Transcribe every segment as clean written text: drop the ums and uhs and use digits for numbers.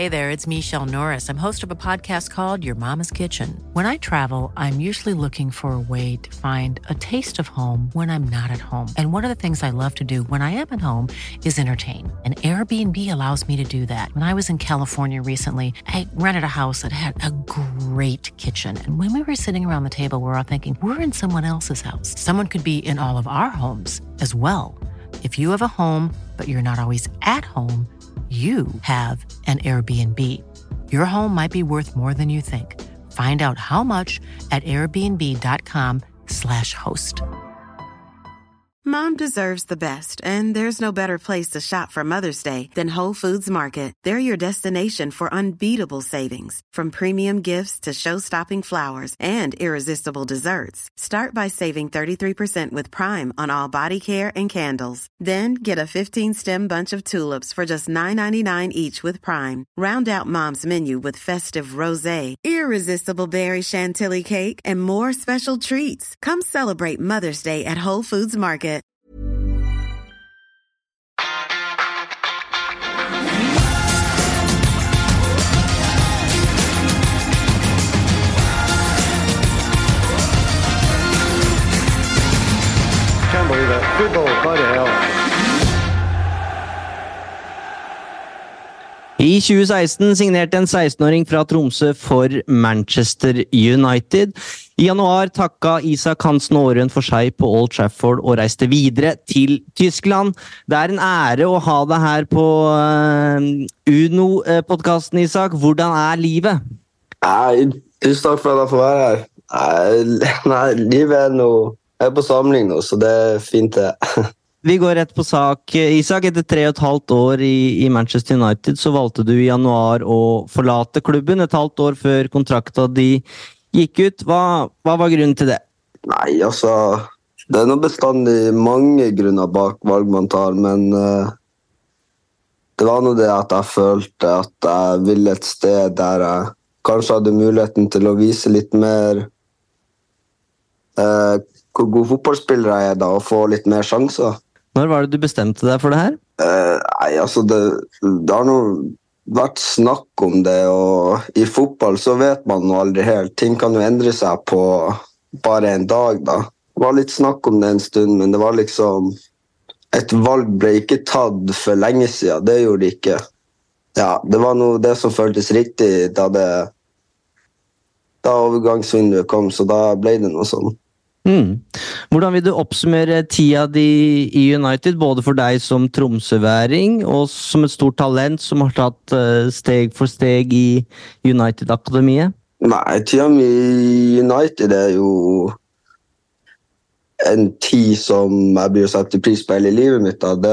Hey there, it's Michelle Norris. I'm host of a podcast called Your Mama's Kitchen. When I travel, I'm usually looking for a way to find a taste of home when I'm not at home. And one of the things I love to do when I am at home is entertain. And Airbnb allows me to do that. When I was in California recently, I rented a house that had a great kitchen. And when we were sitting around the table, we were all thinking, we're in someone else's house. Someone could be in all of our homes as well. If you have a home, but you're not always at home, you have an Airbnb. Your home might be worth more than you think. Find out how much at airbnb.com/host. Mom deserves the best, and there's no better place to shop for Mother's Day than Whole Foods Market. They're your destination for unbeatable savings, from premium gifts to show-stopping flowers and irresistible desserts. Start by saving 33% with Prime on all body care and candles. Then get a 15-stem bunch of tulips for just $9.99 each with Prime. Round out Mom's menu with festive rosé, irresistible berry chantilly cake, and more special treats. Come celebrate Mother's Day at Whole Foods Market. Can't believe it. Football, go to hell. I 2016 signerte en 16-åring fra Tromsø for Manchester United. I januar takka Isak Hansen Aarøen for seg på Old Trafford og reiste videre til Tyskland. Det en ære å ha deg her på Uno-podcasten, Isak. Hvordan livet? Tusen takk for at jeg får være her. Nei, livet noe... Jeg på samling nå, så det fint det. Vi går rett på sak. Isak, etter 3,5 år i Manchester United, så valgte du i januar å forlate klubben et halvt år før kontrakta de gikk ut. Hva var grunnen til det? Nei, altså, det noe bestandig mange grunner bak valg man tar, men det var noe det at jeg følte at jeg ville et sted der jeg kanskje hadde muligheten til å vise litt mer hvor god fotballspiller jeg da, og få litt mer sjanser. Når var det du bestemte deg for det her? Nei, altså, det har noe vært snakk om det, og i fotball så vet man jo aldri helt. Ting kan jo endre seg på bare en dag da. Det var litt snakk om det en stund, men det var liksom... Et valg ble ikke tatt for lenge siden, det gjorde det ikke. Ja, det var noe det som føltes riktig da overgangsvinduet kom, så da ble det noe sånn. Hvordan vil du oppsummere tida di i United, både for deg som tromsøværing og som et stort talent som har tatt steg for steg i United-akademiet? Nei, tida mi i United jo en tid som jeg blir satt til pris på hele livet mitt. Da.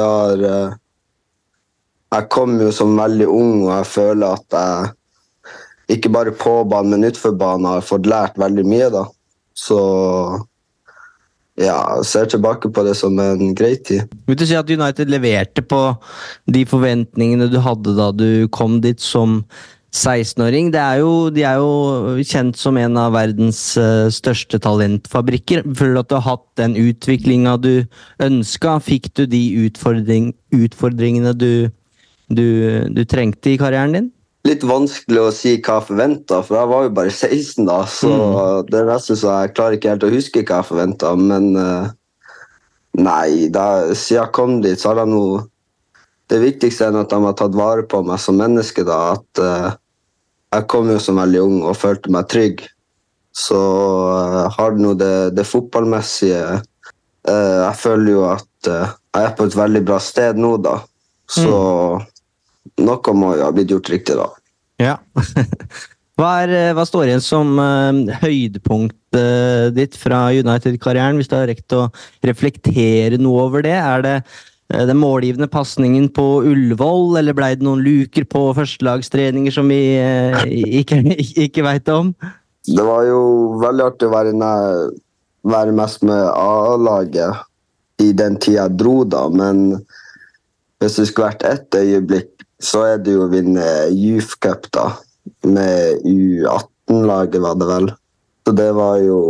Jeg kom jo som veldig ung, og jeg føler at jeg ikke bare på banen, men utenfor banen har fått lært veldig mye da. Så... Ja, jeg ser tilbake på det som en grei tid. Vil du si at United leverte på de forventningene du hadde da du kom dit som 16-åring? De jo kjent som en av verdens største talentfabrikker. Føler du at du har hatt den utviklingen du ønsket? Fikk du de utfordringene du trengte i karrieren din? Litt vanskelig å si hva jeg forventet, for jeg var jo bare 16 da, så det nesten så jeg klarer ikke helt å huske hva jeg forventet, men nei, siden jeg kom dit, så har jeg noe... Det viktigste at de har tatt vare på meg som menneske da, at jeg kom jo som veldig ung og følte meg trygg, så har det noe det fotballmessige. Jeg føler jo at jeg på et veldig bra sted nå da, så... Noe må jo ha blitt gjort riktig da. Ja. Hva står igjen som høydepunktet ditt fra United-karrieren, hvis du har rekt å reflektere noe over det? Det den målgivende passningen på Ullevål, eller ble det noen luker på førstelagstreninger som vi ikke vet om? Det var jo veldig artig å være mest med A-laget i den tiden jeg dro da, men hvis det skulle vært et øyeblikk, så det jo å vinne Youth Cup da, med U18-laget var det vel. Så det var jo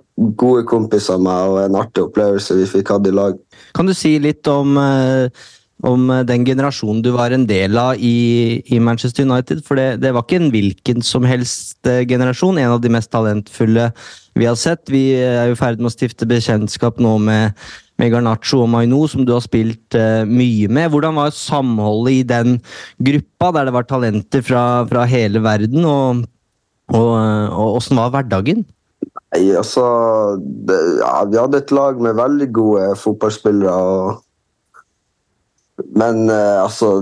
gode kompiser med, og en artig opplevelse vi fikk hatt i lag. Kan du si litt om om den generasjonen du var en del av i Manchester United, for det var ikke en hvilken som helst generasjon, en av de mest talentfulle vi har sett. Vi er jo ferdig med å stifte bekjentskap nå med Garnacho og Maino, som du har spilt mye med. Hvordan var samholdet i den gruppa, der det var talenter fra hele verden, og hvordan var hverdagen? Nei, altså, vi hadde et lag med veldig gode fotballspillere, men altså,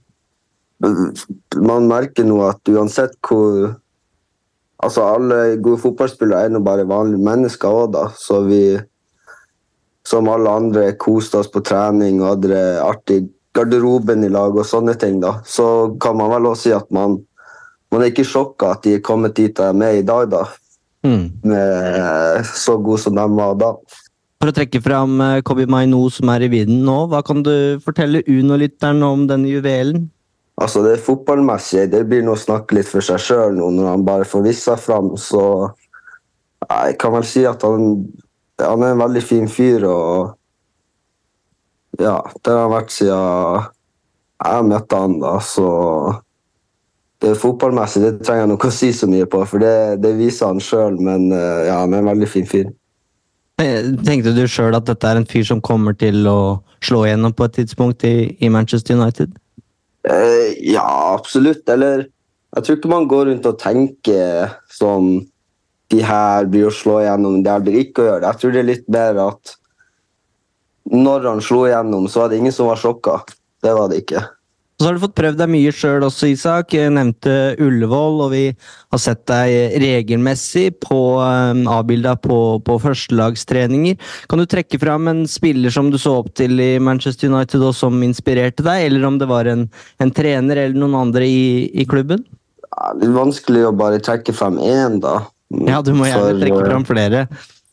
man merker nå at uansett hvor, altså alle gode fotballspillere nå bare vanlige mennesker også da, så vi, som alle andre, koste oss på trening og hadde artig garderoben i lag og sånne ting da, så kan man vel også si at man ikke sjokket at de kommet dit de med i dag da, med så god som de var da. For å trekke fram Kobbie Mainoo som i vinden nå, hva kan du fortelle Uno-lytteren om denne juvelen? Altså det fotballmessige, det blir nå å snakke litt for seg selv nå, når han bare får visse fram, så jeg kan vel si at han en veldig fin fyr, og ja, det har vært siden jeg møtte han da, så det fotballmessige, det trenger jeg nok å si så mye på, for det viser han selv, men ja, han en veldig fin fyr. Tenkte du selv at dette en fyr som kommer til å slå igjennom på et tidspunkt i Manchester United? Ja, absolutt. Eller, jeg tror ikke man går rundt og tenker som de her blir å slå igjennom, det her blir ikke å gjøre det. Jeg tror det litt mer at når han slo igjennom, så var det ingen som var sjokket. Det var det ikke. Så har du fått prøvd deg mye selv også, Isak. Jeg nevnte Ullevål, og vi har sett deg regelmessig avbildet på førstelagstreninger. Kan du trekke fram en spiller som du så opp til i Manchester United, og som inspirerte deg, eller om det var en trener eller noen andre i klubben? Ja, det vanskelig å bare trekke frem en da. Ja, du må gjerne trekke fram flere.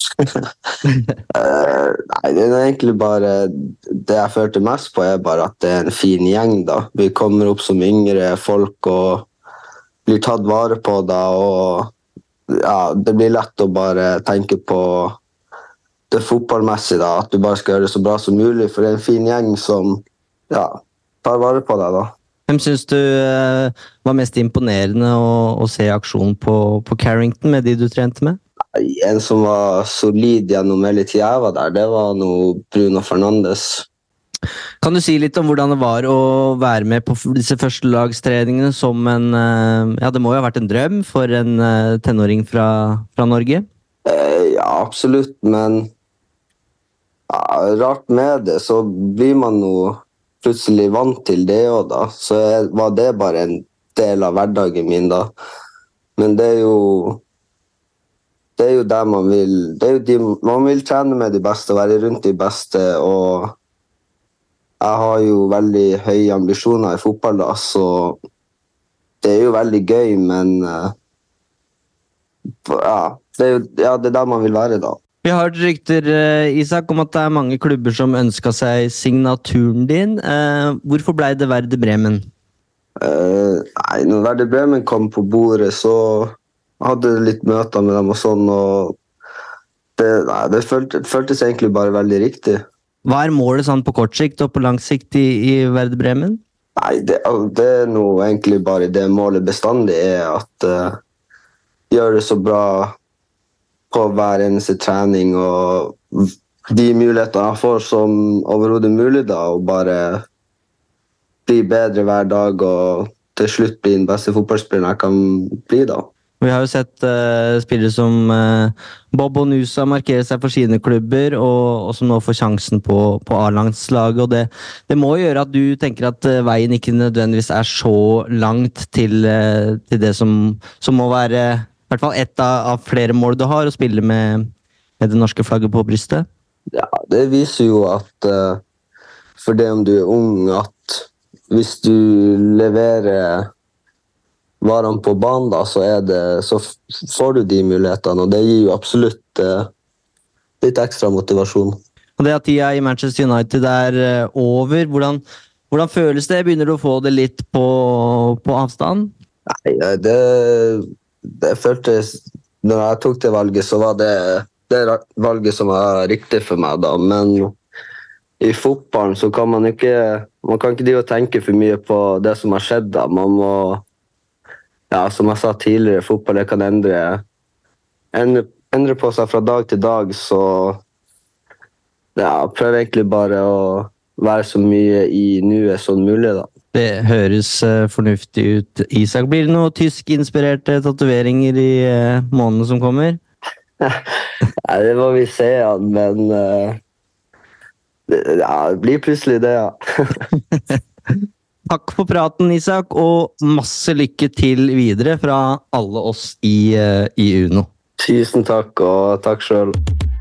Nei, det egentlig bare det jeg følte mest på bare at det en fin gjeng da. Vi kommer opp som yngre folk og blir tatt vare på da, og ja, det blir lett å bare tenke på det fotballmessige da, at du bare skal gjøre det så bra som mulig, for det en fin gjeng som ja, tar vare på deg da. Hvem synes du var mest imponerende å se aksjon på Carrington med de du trente med? En som var solid gjennom hele tiden jeg var der, det var Bruno Fernandes. Kan du si litt om hvordan det var å være med på disse førstelagstreningene som ja, det må jo ha vært en drøm for en tenåring fra Norge? Ja, absolutt, men ja, rart med det, så blir man jo plutselig vant til det også da, så var det bare en del av hverdagen min da. Men det jo der man vil, man vil trene med de beste, være rundt de beste, og jeg har jo veldig høye ambisjoner i fotball da, så det jo veldig gøy, men ja, det der man vil være da. Vi har hørt rykter, Isak, om at det mange klubber som ønsket seg signaturen din. Hvorfor ble det Werder Bremen? Nei, når Werder Bremen kom på bordet, så hadde litt møter med dem og sånn, og det føltes egentlig bare veldig riktig. Hva målet sånn på kort sikt og på lang sikt i Werder Bremen? Nei, det noe egentlig bare det målet bestandig at gjøre det så bra på hver eneste trening, og de mulighetene jeg får som overhodet mulig da, og bare bli bedre hver dag, og til slutt bli den beste fotballspilleren jeg kan bli da. Vi har jo sett spillere som Bob og Nusa markere seg for sine klubber, og som nå får sjansen på A-landslaget, og det må gjøre at du tenker at veien ikke nødvendigvis så langt til det som må være i hvert fall ett av flere mål du har, å spille med det norske flagget på brystet. Ja, det viser jo at for det om du ung, at hvis du leverer varene på banen da, så får du de mulighetene, og det gir jo absolutt litt ekstra motivasjon. Og det at tida i Manchester United over, hvordan føles det? Begynner du å få det litt på avstand? Nei, det føltes, når jeg tok det valget, så var det valget som var riktig for meg da, men i fotballen så kan man kan ikke drive og tenke for mye på det som har skjedd da. Man må, ja, som jeg sa tidligere, fotball det kan endre på seg fra dag til dag, så ja, prøv egentlig bare å være så mye i nuet som mulig da. Det høres fornuftig ut. Isak, blir det noen tysk-inspirerte tatoveringer i måneden som kommer? Nei, det må vi se, men ja, det blir plutselig det, ja. Takk for praten, Isak, og masse lykke til videre fra alle oss i Uno. Tusen takk, og takk selv.